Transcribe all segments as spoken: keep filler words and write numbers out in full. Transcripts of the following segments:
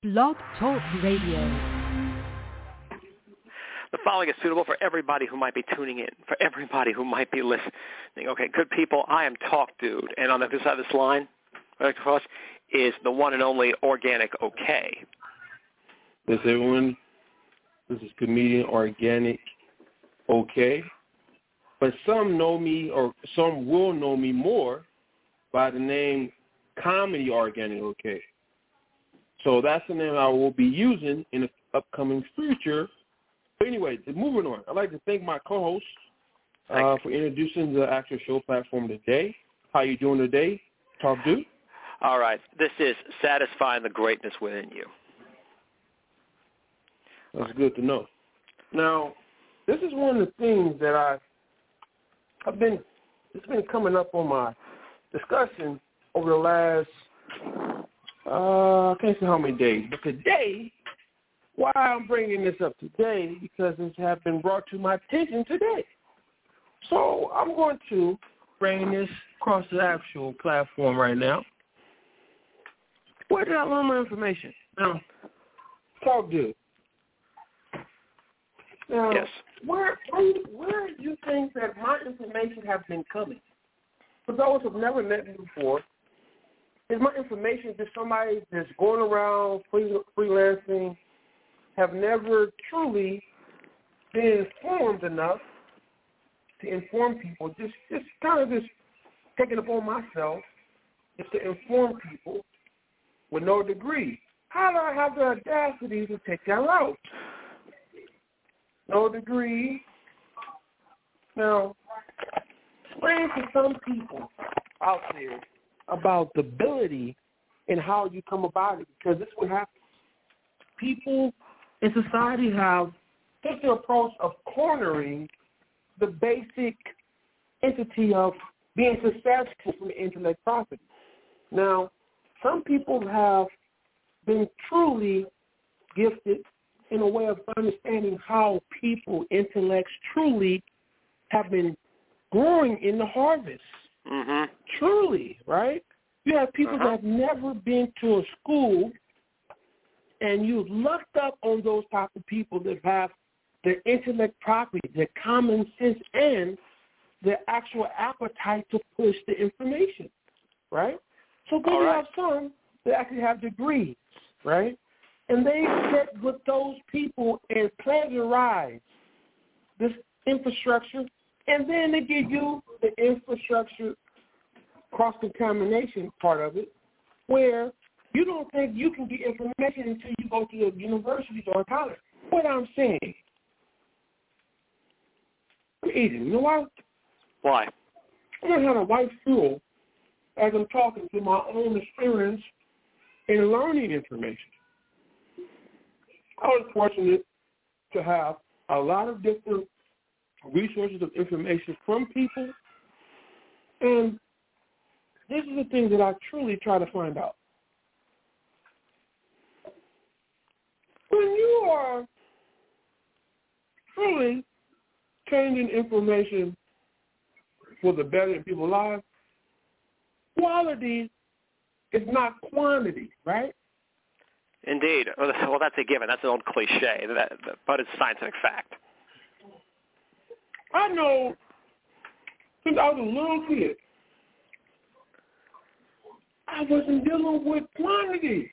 Blog Talk Radio. The following is suitable for everybody who might be tuning in, for everybody who might be listening. Okay, good people, I am Talk Dude, and on the other side of this line, right across, is the one and only Organic OK. Yes, everyone. This is comedian Organic OK. But some know me, or some will know me more by the name Comedy Organic OK. So that's the name I will be using in the upcoming future. But anyway, moving on, I'd like to thank my co-host uh, for introducing the actual show platform today. How you doing today, Talk Dude? All right. This is Satisfying the Greatness Within You. That's good to know. Now, this is one of the things that I, I've been, it's been coming up on my discussion over the last, uh, I can't say how many days, but today, why I'm bringing this up today, because this has been brought to my attention today. So I'm going to bring this across the actual platform right now. Where did I learn my information? Now, Talk Dude. Now, yes. where, where where do you think that my information has been coming? For those who have never met me before, is my information just somebody that's going around free, freelancing, have never truly been informed enough to inform people, just, just kind of just taking it upon myself just to inform people with no degree. How do I have the audacity to take that route? No degree. Now, explain to some people out there about the ability and how you come about it, because this is what happens. People in society have taken the approach of cornering the basic entity of being successful from intellect property. Now, some people have been truly gifted in a way of understanding how people, intellects, truly have been growing in the harvest. Mm-hmm. Truly, right? You have people uh-huh. that have never been to a school, and you lucked up on those type of people that have their intellect property, their common sense, and their actual appetite to push the information, right? So then All you right. have some that actually have degrees, right? And they get with those people and plagiarize this infrastructure, and then they give you the infrastructure cross-contamination part of it, where you don't think you can get information until you go to the universities or college. What I'm saying, I'm easy. You know why? Why? I just had a white stool as I'm talking to my own experience in learning information. I was fortunate to have a lot of different resources of information from people, and this is the thing that I truly try to find out. When you are truly changing information for the better in people's lives, quality is not quantity, right? Indeed. Well, that's a given. That's an old cliche, that, but it's scientific fact. I know since I was a little kid, I wasn't dealing with quantity.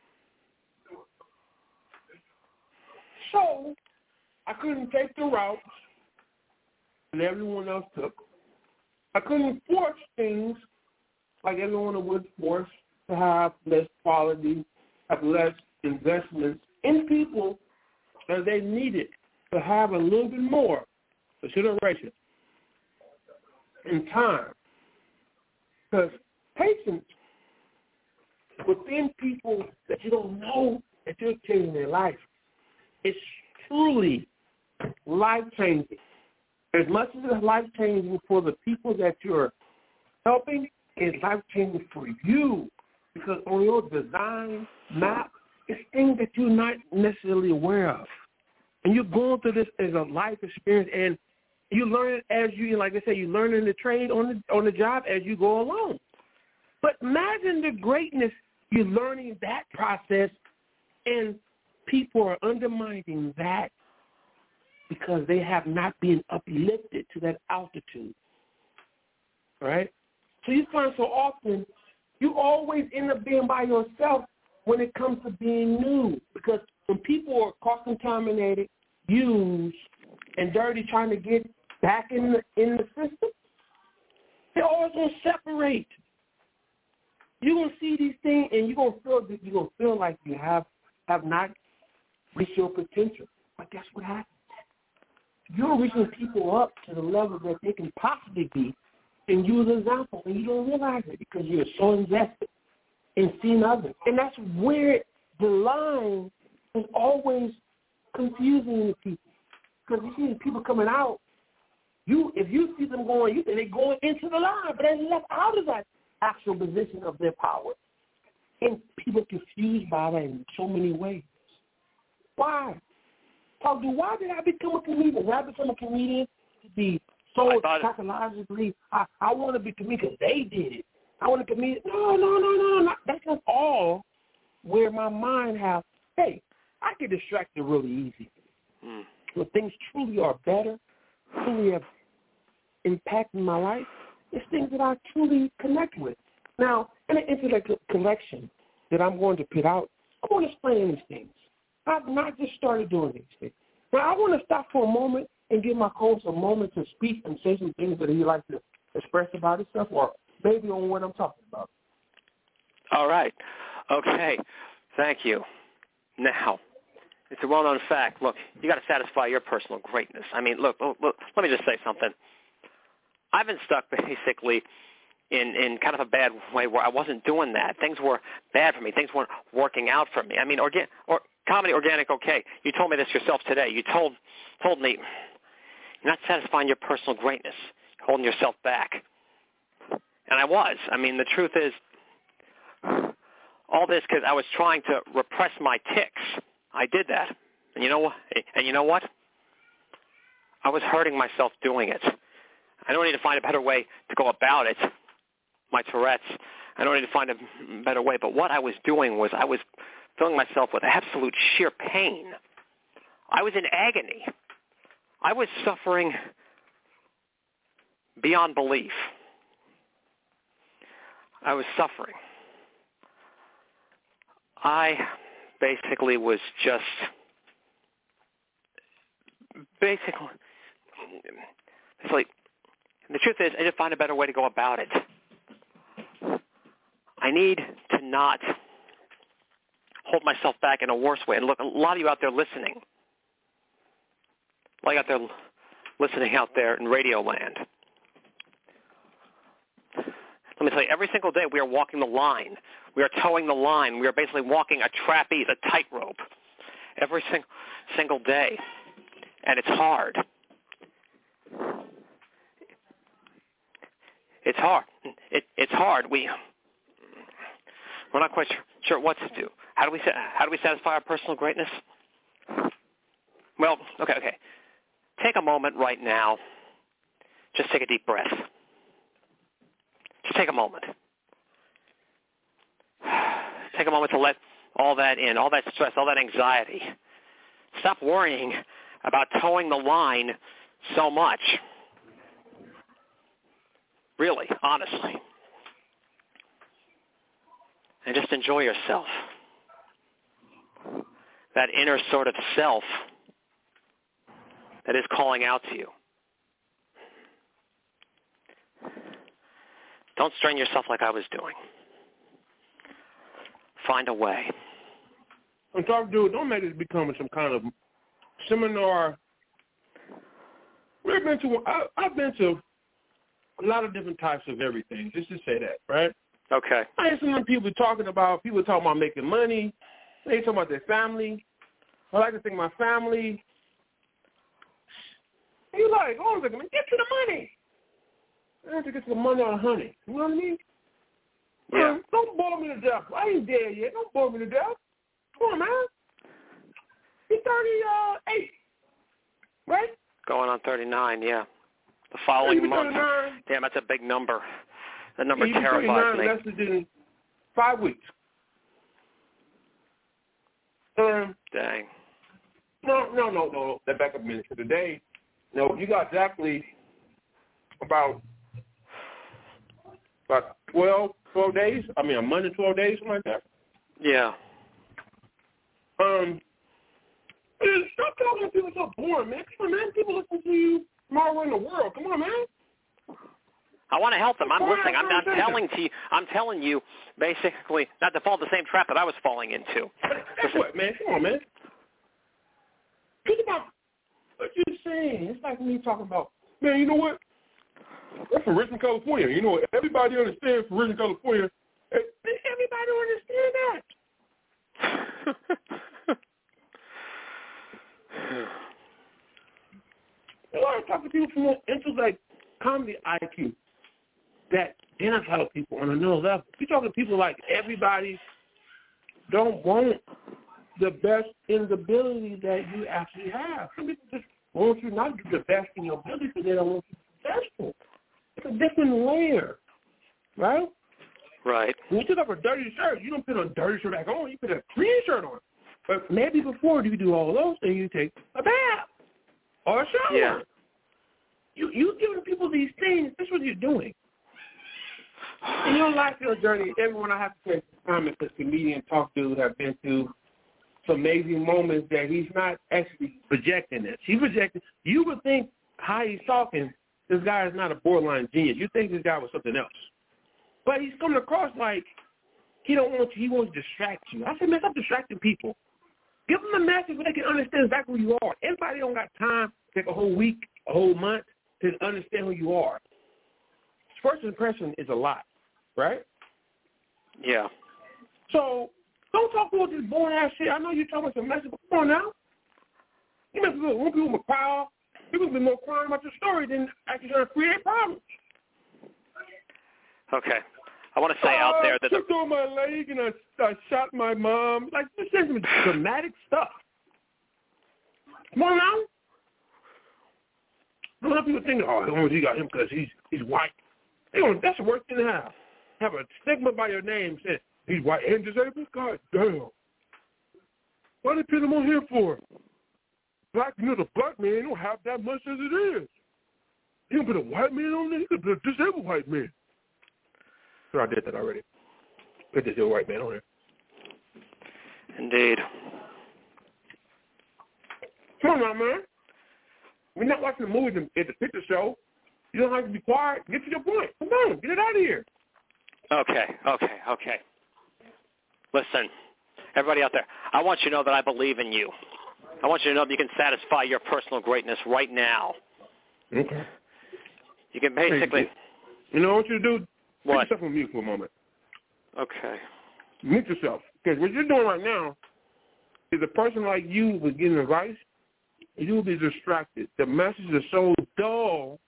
So I couldn't take the routes that everyone else took. I couldn't force things like everyone was forced to have less quality, have less investments in people that they needed to have a little bit more consideration and time. Because patience within people that you don't know that you're changing their life, it's truly life-changing. As much as it's life-changing for the people that you're helping, it's life-changing for you, because on your design map, it's things that you're not necessarily aware of. And you're going through this as a life experience, and you learn it as you, like I said, you learn in the trade on the on the job as you go along. But imagine the greatness, you're learning that process And people are undermining that because they have not been uplifted to that altitude, right? So you find so often you always end up being by yourself when it comes to being new, because when people are cross-contaminated, used, and dirty trying to get back in the, in the system, they're always going to separate. You're going to see these things, and you're going to feel that you're going to feel like you have, have not reached your potential. But guess what happens? You're reaching people up to the level that they can possibly be, and you as an example, and you don't realize it because you're so invested in seeing others. And that's where the line is always confusing to people. Because you see people coming out, you if you see them going, you think they're going into the line, but they're left out of that actual position of their power. And people are confused by that in so many ways. Why? Talk to why did I become a comedian? Did I become a comedian to be so psychologically? I, I want to be a comedian because they did it. I want to be a comedian. No, no, no, no, no. That's not all where my mind has, hey, I get distracted really easy. Mm. When things truly are better, truly have impacted my life, it's things that I truly connect with. Now, in an intellectual collection that I'm going to put out, I want to explain these things. I've not just started doing these things. Now, I want to stop for a moment and give my co-host a moment to speak and say some things that he'd like to express about himself or maybe on what I'm talking about. All right. Okay. Thank you. Now, it's a well-known fact. Look, you got to satisfy your personal greatness. I mean, look, look, look, let me just say something. I've been stuck basically in, in kind of a bad way where I wasn't doing that. Things were bad for me. Things weren't working out for me. I mean, organ- or comedy, organic, okay. You told me this yourself today. You told told me you're not satisfying your personal greatness, you're holding yourself back. And I was. I mean, the truth is, all this because I was trying to repress my tics. I did that. And you know what? And you know what? I was hurting myself doing it. I don't need to find a better way to go about it. My Tourette's. I don't need to find a better way. But what I was doing was I was filling myself with absolute sheer pain. I was in agony. I was suffering beyond belief. I was suffering. I basically was just basically, it's like, the truth is, I need to find a better way to go about it. I need to not hold myself back in a worse way. And look, a lot of you out there listening, a lot of you out there listening out there in radio land, let me tell you, every single day we are walking the line. We are towing the line. We are basically walking a trapeze, a tightrope, every sing- single day. And it's hard. It's hard. It, it's hard. We, we're not quite sure, sure what to do. How do we how do we satisfy our personal greatness? Well, okay, okay. Take a moment right now. Just take a deep breath. Just take a moment. Take a moment to let all that in, all that stress, all that anxiety. Stop worrying about towing the line so much. Really, honestly. And just enjoy yourself. That inner sort of self that is calling out to you. Don't strain yourself like I was doing. Find a way. I'm talking to don't make this become some kind of seminar. We've been to I, I've been to a lot of different types of everything, just to say that, right? Okay. I hear some people talking about people talking about making money. They talking about their family. I like to think my family. And you like, hold on a second, man, get to the money. I have to get to the money on honey. You know what I mean? Yeah. Um, don't bore me to death. I ain't dead yet. Don't bore me to death. Come on, man. He's thirty-eight, right? Going on thirty-nine, yeah. The following yeah, month. thirty-nine. Damn, that's a big number. That number yeah, terrifies me. Less than five weeks. Um, Dang. No, no, no, no. That back up a minute. So today, no, you got exactly about about twelve, twelve days. I mean, a month and twelve days, something like that. Yeah. Um, man, stop talking to people so boring, man. Come on, man. People listen to you from all around the world. Come on, man. I want to help them. I'm listening. I'm, I'm telling to you. I'm telling you, basically, not to fall in the same trap that I was falling into. That's what, man. Come on, man. Think about what you're saying. It's like me talking about, man, you know what? We're from Richmond, California. You know what? Everybody understands from Richmond, California. Everybody understand that. A lot of talking to people from intellect, comedy I Q that they're not talking to people on another level. You're talking to people like everybody don't want the best in the ability that you actually have. Some people just want you not to do the best in your ability because they don't want you successful. It's a different layer, right? Right. When you took up a dirty shirt, you don't put a dirty shirt back on. You put a clean shirt on. But maybe before you do all those things, you take a bath or a shower. Yeah. You you giving people these things. That's what you're doing. In your life, your journey, everyone I have to take time as a comedian, talk to, have been through some amazing moments that he's not actually projecting this. He projected. You would think how he's talking, this guy is not a borderline genius. You think this guy was something else. But he's coming across like he don't want you. He wants to distract you. I said, man, stop distracting people. Give them a message where they can understand exactly who you are. Everybody don't got time to take a whole week, a whole month to understand who you are. First impression is a lot, right? Yeah. So don't talk about this boring ass shit. I know you're talking about some message, but come on now. You must be one people with power. People be more crying about your story than actually trying to create problems. Okay. I want to say uh, out there that I tripped on my leg and I, I shot my mom. Like, this is some dramatic stuff. Come on now. A lot of people think, oh, he got him because he's he's white. They don't, that's the worst thing to have. Have a stigma by your name saying he's white and disabled. God damn. Why they put him on here for? Black, you know, the black man don't have that much as it is. He don't put a white man on there. He could put a disabled white man. So I did that already. Put this disabled white man on there. Indeed. Come on now, man. We're not watching the movies at the picture show. You don't have to be quiet. Get to your point. Come on, get it out of here. Okay, okay, okay. Listen, everybody out there, I want you to know that I believe in you. I want you to know that you can satisfy your personal greatness right now. Okay. You can basically... You know what I want you to do? What? Put yourself on mute for a moment. Okay. Mute yourself. Because what you're doing right now is a person like you was getting advice, you will be distracted. The message is so dull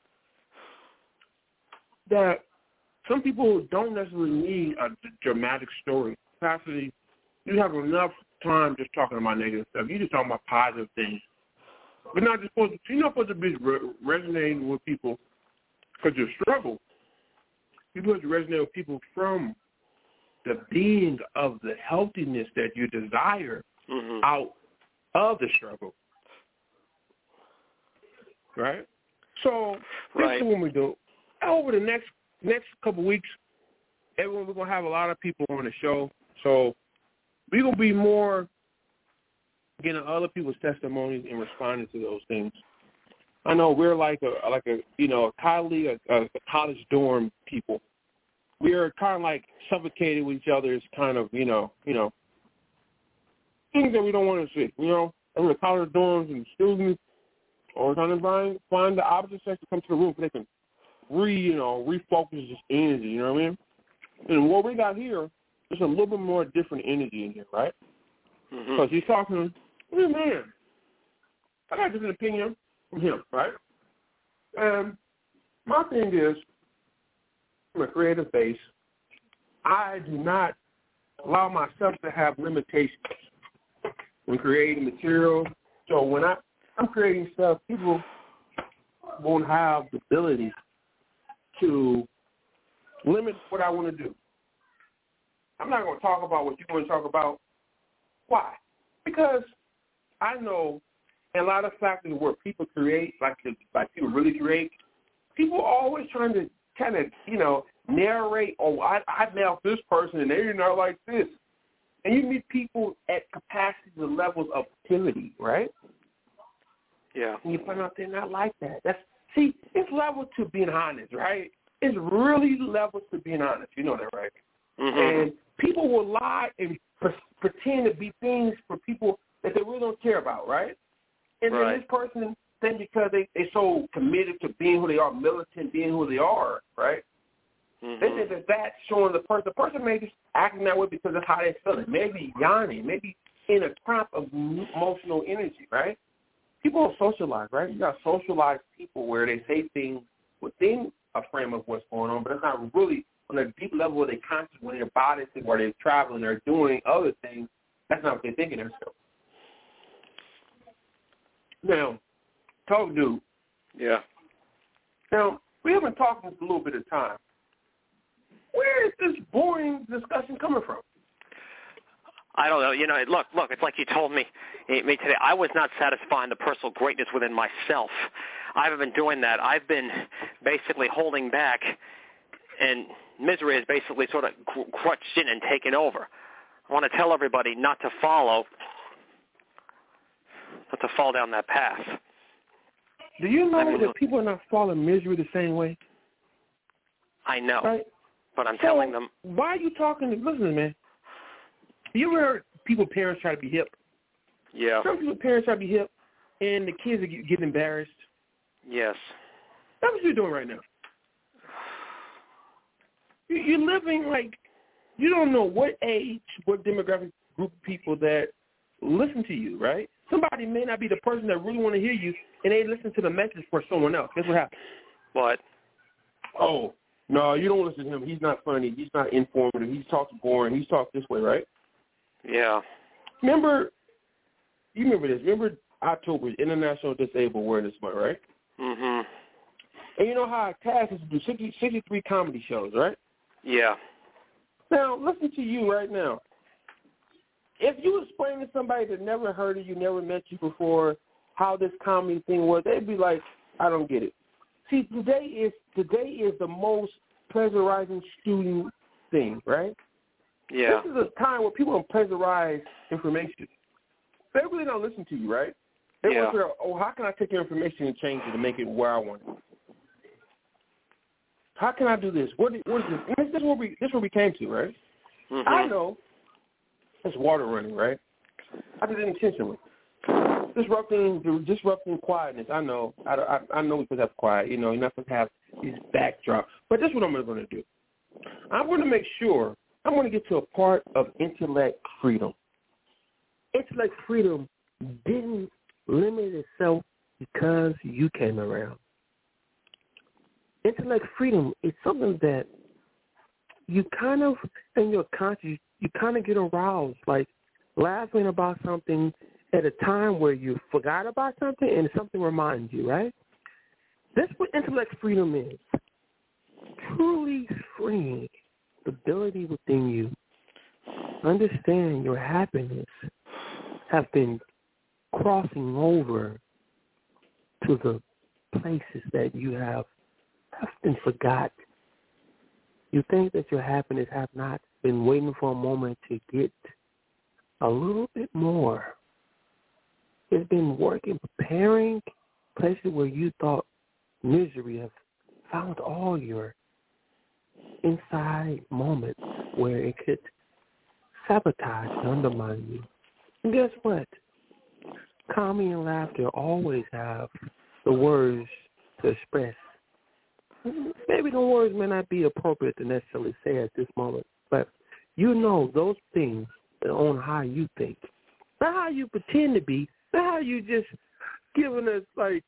that some people don't necessarily need a dramatic story. Actually, you have enough time just talking about negative stuff. You just talking about positive things. But not just supposed to, you're not supposed to be re- resonating with people because you struggle. You're supposed to resonate with people from the being of the healthiness that you desire mm-hmm. out of the struggle. Right? So right. this is what we do. Over the next next couple weeks, everyone, we're going to have a lot of people on the show. So we're going to be more getting other people's testimonies and responding to those things. I know we're like a like a you know a colleague, a, a college dorm people. We're kind of like suffocated with each other's kind of you know you know things that we don't want to see. You know, and the college dorms and students are trying to find find the opposite sex to come to the room so they can re you know refocus this energy. You know what I mean? And what we got here is a little bit more different energy in here, right? Because mm-hmm. he's talking, hey, man, I got a different opinion from him, right? And my thing is, from a creative base, I do not allow myself to have limitations when creating material. So when I, I'm creating stuff, people won't have the ability to limit what I want to do. I'm not going to talk about what you want to talk about. Why? Because I know in a lot of factors where people create, like like people really create, people are always trying to kind of, you know, narrate, oh, I, I met this person and they're not like this. And you meet people at capacity levels of activity, right? Yeah. And you find out they're not like that. That's see, it's level to being honest, right? It's really levels to being honest. You know that, right? Mm-hmm. And people will lie and pre- pretend to be things for people that they really don't care about, right? And right. then this person, then because they, they're so committed to being who they are, militant, being who they are, right? Mm-hmm. They think that that's showing the person. The person may be acting that way because of how they're feeling. Maybe yawning, maybe in a cramp of emotional energy, right? People don't socialize, right? You got socialized people where they say things within a frame of what's going on, but it's not really on a deep level where they're conscious, when they're bodies, where they're traveling, they're doing other things. That's not what they're thinking themselves. Now, talk, dude. Yeah. Now, we have been talking a little bit of time. Where is this boring discussion coming from? I don't know. You know, look, look, it's like you told me, me today. I was not satisfying the personal greatness within myself. I haven't been doing that. I've been basically holding back, and misery is basically sort of crutched in and taken over. I want to tell everybody not to follow, not to fall down that path. Do you know I mean, that people are not following misery the same way? I know, right? But I'm so telling them. Why are you talking to, listen, man, you ever heard people, parents try to be hip? Yeah. Some people, parents try to be hip, and the kids are getting embarrassed. Yes. That's what you're doing right now. You're living like, you don't know what age, what demographic group of people that listen to you, right? Somebody may not be the person that really want to hear you, and they listen to the message for someone else. Guess what happens? What? Oh, no, you don't listen to him. He's not funny. He's not informative. He's talking boring. He's talking this way, right? Yeah. Remember, you remember this. Remember October, International Disabled Awareness Month, right? Mm-hmm. And you know how Cass used to do sixty, sixty-three comedy shows, right? Yeah. Now, listen to you right now. If you explain to somebody that never heard of you, never met you before, how this comedy thing was, they'd be like, I don't get it. See, today is today is the most pleasurizing student thing, right? Yeah. This is a time where people don't pleasurize information. They really don't listen to you, right? They yeah. want to, oh, how can I take your information and change it to make it where I want it? How can I do this? What, what is this? And this is what we this is what we came to, right? Mm-hmm. I know it's water running, right? I did it intentionally. Disrupting, disrupting quietness. I know. I, I, I know we could have quiet. You know, you're not going to have these backdrops. But this is what I'm going to do. I'm going to make sure, I'm going to get to a part of intellect freedom. Intellect freedom didn't limit itself because you came around. Intellect freedom is something that you kind of, in your conscious, you kind of get aroused, like laughing about something at a time where you forgot about something and something reminds you, right? That's what intellect freedom is. Truly freeing the ability within you. Understand your happiness have been crossing over to the places that you have often forgot. You think that your happiness have not been waiting for a moment to get a little bit more. It's been working, preparing places where you thought misery have found all your inside moments where it could sabotage and undermine you. And guess what? Comedy and laughter always have the words to express. Maybe the words may not be appropriate to necessarily say at this moment, but you know those things on how you think. Not how you pretend to be, not how you just giving us, like,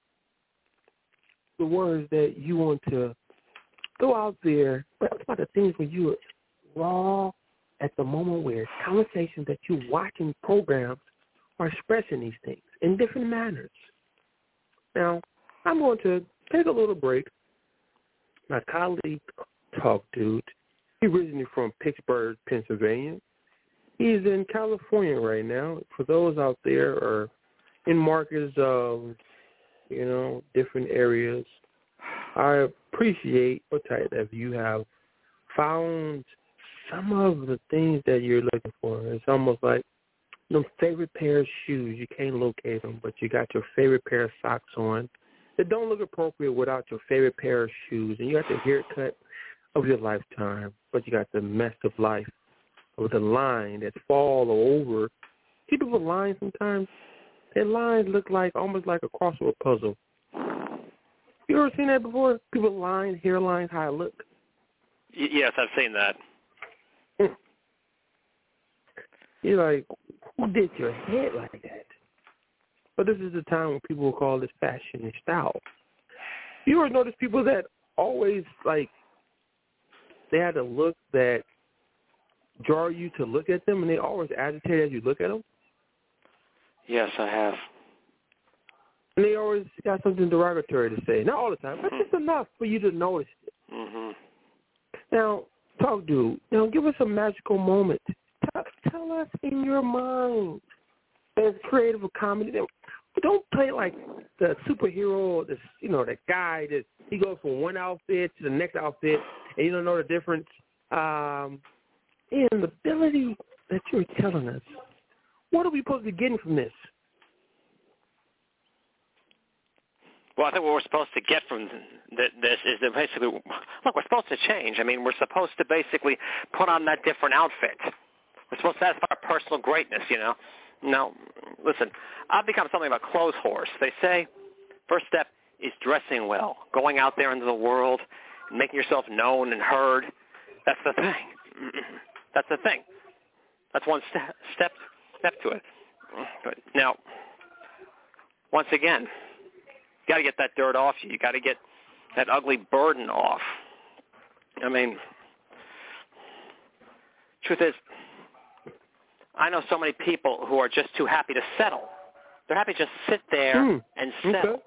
the words that you want to throw out there, but it's about the things where you are raw at the moment where conversations that you're watching programs are expressing these things in different manners. Now, I'm going to take a little break. My colleague, Talk Dude, he originally from Pittsburgh, Pennsylvania. He's in California right now. For those out there or in markets of, you know, different areas, I appreciate the fact that you have found some of the things that you're looking for. It's almost like your favorite pair of shoes. You can't locate them, but you got your favorite pair of socks on that don't look appropriate without your favorite pair of shoes. And you got the haircut of your lifetime, but you got the mess of life with a line that fall over. See people with lines sometimes? Their lines look like almost like a crossword puzzle. You ever seen that before? People with lines, hairlines, how it look? Y- yes, I've seen that. You're like, who did your head like that? But this is the time when people will call this fashion and style. You ever notice people that always, like, they had a look that draw you to look at them, and they always agitate as you look at them? Yes, I have. And they always got something derogatory to say. Not all the time, but just enough for you to notice it. Mm-hmm. Now, talk, dude. Now, give us a magical moment. Tell, tell us in your mind, as creative a comedy. Don't play like the superhero, this you know, the guy that he goes from one outfit to the next outfit, and you don't know the difference. Um, and the ability that you're telling us, what are we supposed to be getting from this? Well, I think what we're supposed to get from th- this is that basically, look, we're supposed to change. I mean, we're supposed to basically put on that different outfit. We're supposed to satisfy our personal greatness, you know. Now, listen, I've become something of a clothes horse. They say first step is dressing well, going out there into the world, and making yourself known and heard. That's the thing. That's the thing. That's one step step, step to it. But now, once again, you got to get that dirt off you. You got to get that ugly burden off. I mean, truth is, I know so many people who are just too happy to settle. They're happy to just sit there mm, and settle. Okay.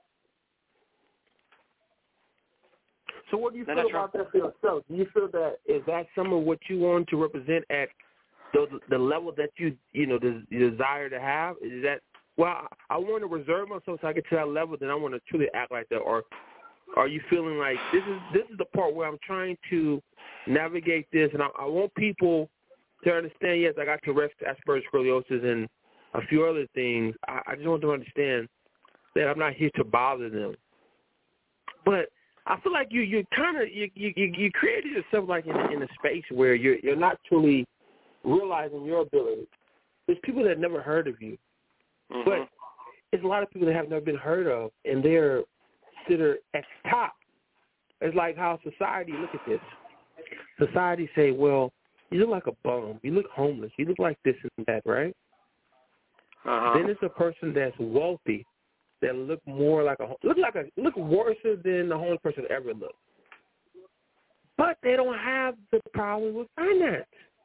So what do you feel about that for yourself? Do you feel that is that some of what you want to represent at the the level that you you know the, you desire to have? Is that well? I want to reserve myself so I get to that level. Then I want to truly act like that. Or are you feeling like this is this is the part where I'm trying to navigate this, and I, I want people to understand? Yes, I got Tourette's, Asperger's, scoliosis, and a few other things. I, I just want them to understand that I'm not here to bother them, but I feel like you you kind of you, you you created yourself like in, in a space where you're you're not truly realizing your ability. There's people that never heard of you, mm-hmm. but it's a lot of people that have never been heard of, and they're considered at the top. It's like how society look at this. Society say, well, you look like a bum, you look homeless, you look like this and that, right? Uh-huh. Then it's a person that's wealthy that look more like a look like a look worse than the homeless person ever looked. But they don't have the problem with finance.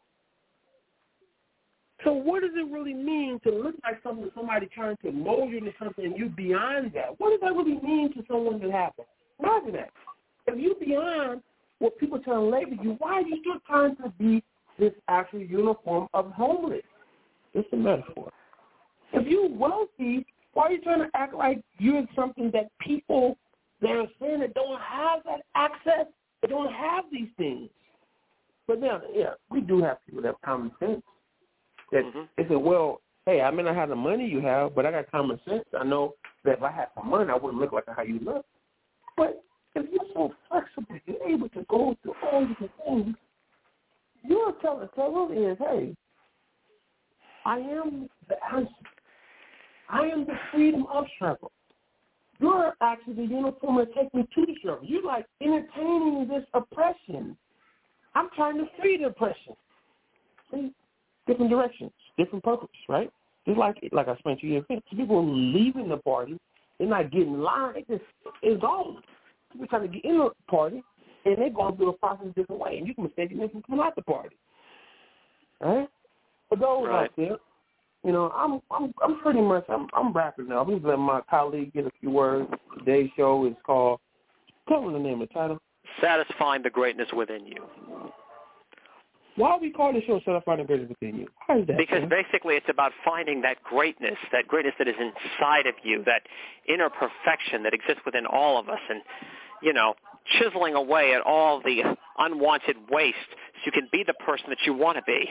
So what does it really mean to look like something somebody trying to mold you into something and you beyond that? What does that really mean to someone that happens? Imagine that. If you beyond what people trying to label you, why are you still trying to be this actual uniform of homeless? It's a metaphor. If you're wealthy, why are you trying to act like you're something that people that are saying that don't have that access, they don't have these things? But now, yeah, we do have people that have common sense. That mm-hmm. they say, well, hey, I may not have the money you have, but I got common sense. I know that if I had some money, I wouldn't look like how you look. But if you're so flexible, you're able to go through all these things, you're telling tell is, hey, I am the answer. I am the freedom of struggle. You're actually the uniform that takes me to the struggle. You're like entertaining this oppression. I'm trying to free the oppression. See, different directions, different purpose, right? Just like like I explained to you, people are leaving the party, they're not getting in line. It just is gone. People trying to get in the party, and they're going through a process a different way, and you can mistake it from coming out the party. All right? For those right. out there, you know, I'm I'm I'm pretty much I'm I'm wrapping now. I'm just letting my colleague get a few words. Today's show is called. Tell me the name of the title. Satisfying the greatness within you. Why are we calling the show "Shut Up, Find the Greatest Within You"? Why is that? Because man? basically it's about finding that greatness, that greatness that is inside of you, that inner perfection that exists within all of us, and, you know, chiseling away at all the unwanted waste so you can be the person that you want to be.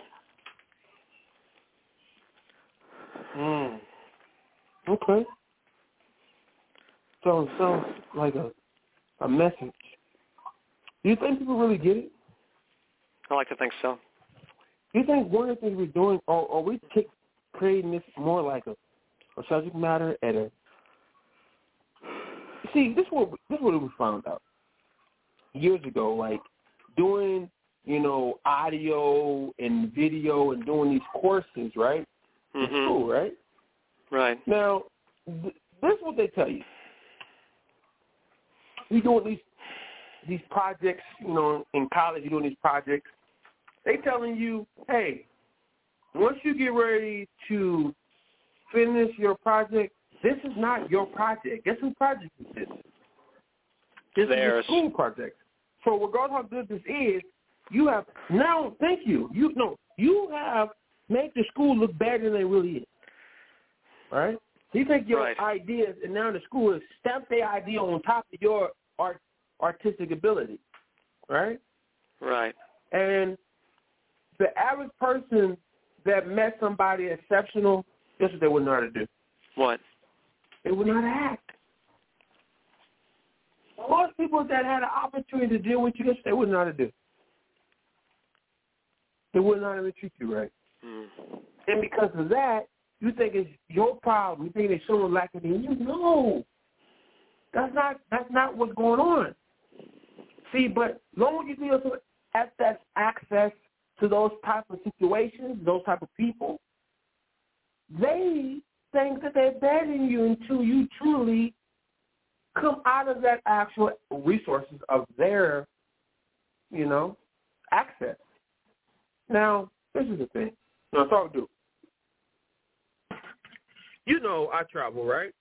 Mm. Okay. So it sounds like a a message. Do you think people really get it? I like to think so. Do you think one of the things we're doing, or are we t- creating this more like a, a subject matter at a? See, this is what this is what we found out years ago. Like doing, you know, audio and video and doing these courses, right? Mm-hmm. In school, right? Right. Now, th- this is what they tell you. You're doing these these projects, you know, in college. You're doing these projects. They telling you, hey, once you get ready to finish your project, this is not your project. Guess whose project is this? This Theirs. is a school project. So regardless how good this is, you have now. Thank you. You no, you have made the school look better than it really is. Right? You take your Right. ideas, and now the school has stamped their idea on top of your art, artistic ability. Right? Right. And the average person that met somebody exceptional, guess what they wouldn't know how to do? What? They would not act. Most people that had an opportunity to deal with you, guess what they wouldn't know how to do? They wouldn't know how to treat you right. Mm. And because of that, you think it's your problem. You think there's someone lacking in you. No. That's not that's not what's going on. See, but long as you feel have that access to those type of situations, those type of people, they think that they're better than you until you truly come out of that actual resources of their, you know, access. Now, this is the thing. Now, talk to. You know, I travel, right?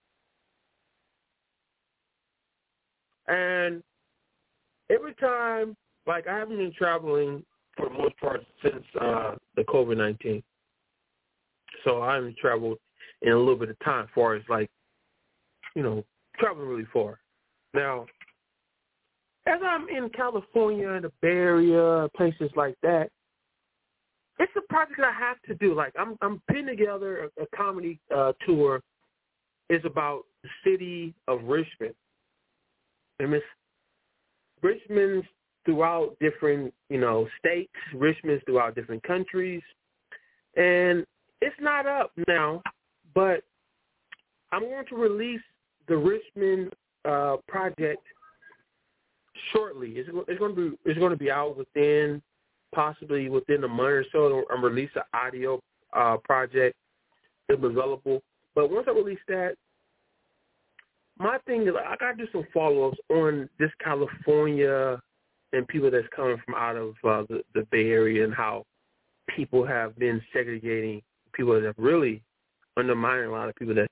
And every time, like, I haven't been traveling for the most part since uh, the COVID nineteen. So I haven't traveled in a little bit of time as far as, like, you know, traveling really far. Now, as I'm in California, the Bay Area, places like that, it's a project I have to do. Like, I'm I'm putting together a, a comedy uh, tour. It's about the city of Richmond. And it's Richmond's throughout different, you know, states, Richmond's throughout different countries. And it's not up now, but I'm going to release the Richmond uh, project shortly. It's, it's going to be it's going to be out within possibly within a month or so. I'm release an audio uh, project. It's available. But once I release that, my thing is I got to do some follow-ups on this California and people that's coming from out of uh, the, the Bay Area and how people have been segregating people that have really undermining a lot of people that